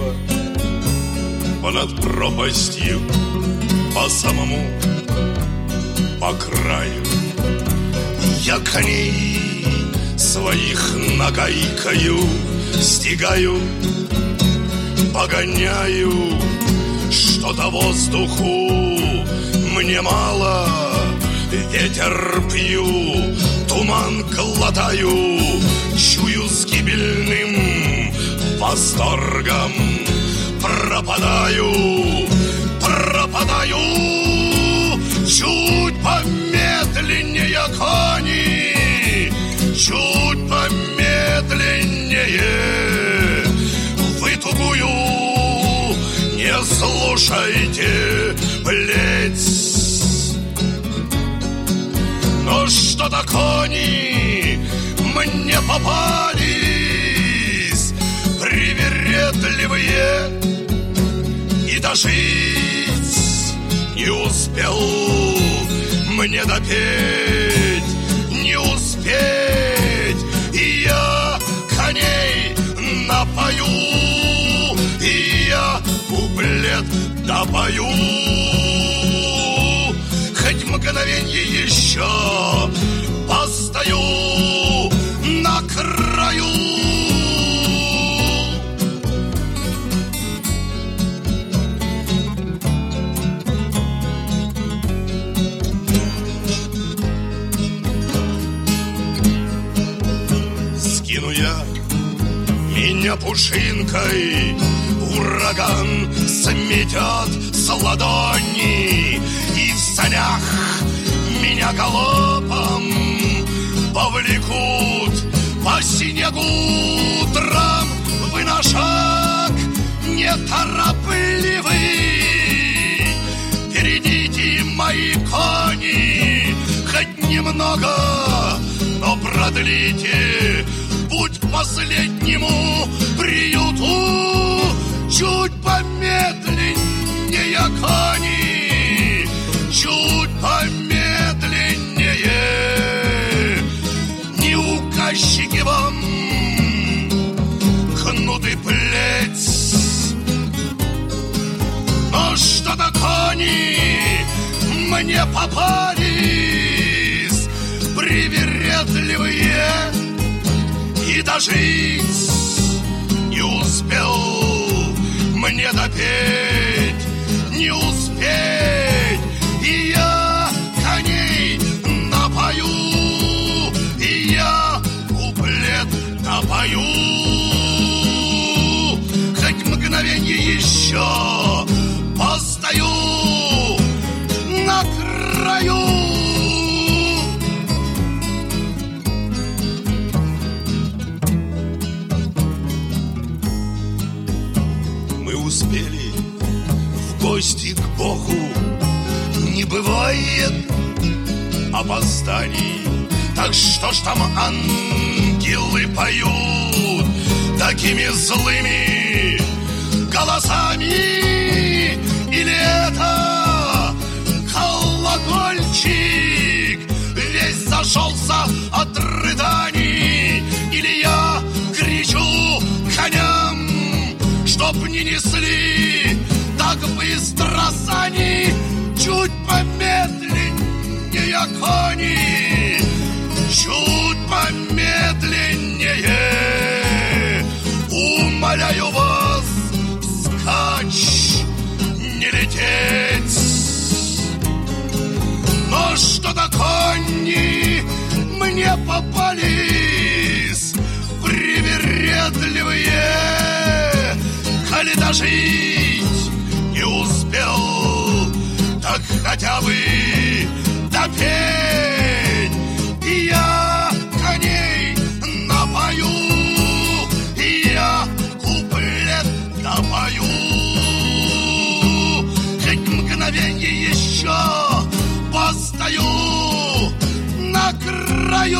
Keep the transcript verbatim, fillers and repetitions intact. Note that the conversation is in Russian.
небо понад пропастью, по самому, по краю. Я коней своих нагайкою стигаю, погоняю, что-то воздуху мне мало. Ветер пью, туман глотаю, чую с гибельным восторгом. Пропадаю, пропадаю, чуть помедленнее кони, чуть помедленнее. Вы тугую не слушайте плеть. Но что-то кони мне попались привередливые, и дожить не успел мне допеть, не успеть. И я коней напою, и я куплет допою. Хоть мгновенье еще постою на краю. Скину я меня пушинкой, ураган сметет с ладони, и в санях меня галопом повлекут по снегу. Трамвы на шаг неторопливый. Впередите мои кони хоть немного, но продлите путь к последнему приюту. Чуть помедленнее кони, чуть помедленнее. Не указчики вам кнут и плеть, но что-то кони мне попались привередливые, и дожить не успел мне допеть, не успеть. И я коней напою, и я куплет допою. Хоть мгновенье еще постою на краю. Успели в гости к Богу, не бывает опозданий. Так что ж там ангелы поют такими злыми голосами? Или это колокольчик весь зашелся от рыданий? Или я кричу коням, чтоб не несли так быстро сани? Чуть помедленнее кони, чуть помедленнее. Умоляю вас, вскачь, не лететь. Но что-то кони мне попались привередливые. Коли дожить не успел, так хотя бы допеть. И я коней напою, и я куплет допою. Хоть мгновенье еще постою на краю.